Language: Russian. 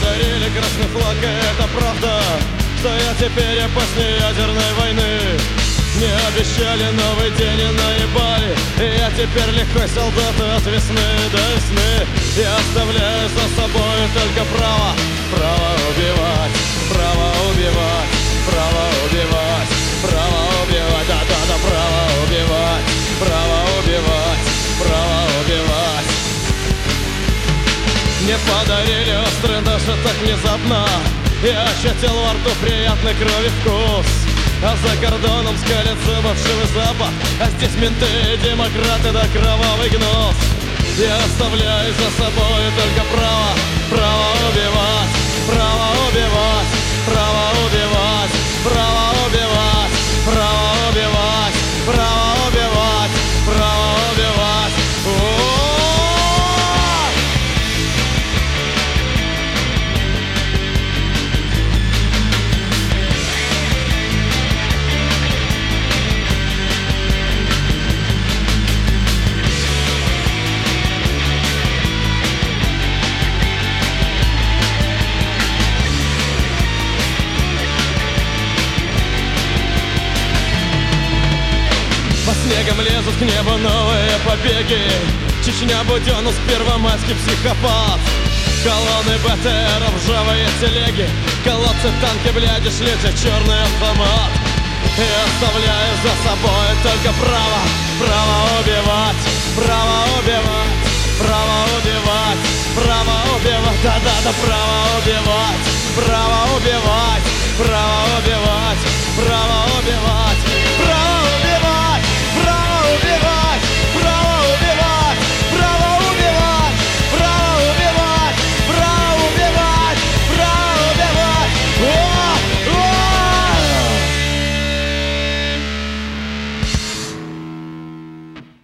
подарили красный флаг, и это правда, что я теперь и после ядерной войны. Мне обещали новый день и наебали, и я теперь лихой солдат от весны до весны. Я оставляю за собой только право, право убивать, право убивать, право убивать, право убивать, да-да-да, право убивать, право убивать, право убивать. Мне подарили острый нож, так внезапно я ощутил во рту приятный крови вкус. А за кордоном скалится бывший запах, а здесь менты и демократы да кровавый гнус. Я оставляю за собой только право, право убивать, право убивать, право убивать, право убивать, право убивать, право убивать, право убивать. Снегом лезут к небу новые побеги. Чечня, Буденновск, Первомайский, психопат. Колонны БТР, ржавые телеги, колодцы, танки, бляди, шлюхи, черный автомат. И оставляю за собой только право, право убивать, право убивать, право убивать, право убивать, да-да-да, право убивать, право убивать, право убивать, право убивать.